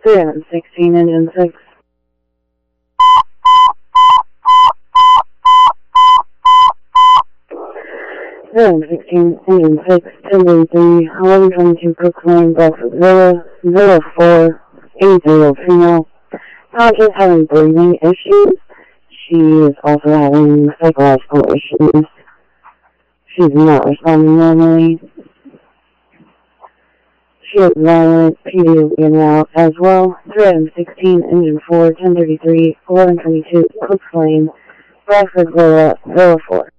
316 Engine 6. 316 Engine 6, 1033, 1122 Cook Lane, Breakfast Villa, Villa 4, 80 female. Just having breathing issues. She is also having psychological issues. She's not responding normally. She is violent, PD is in out as well. 316 Engine 4, 1033, 1122 Cook Lane, Bradford Villa, Villa 4.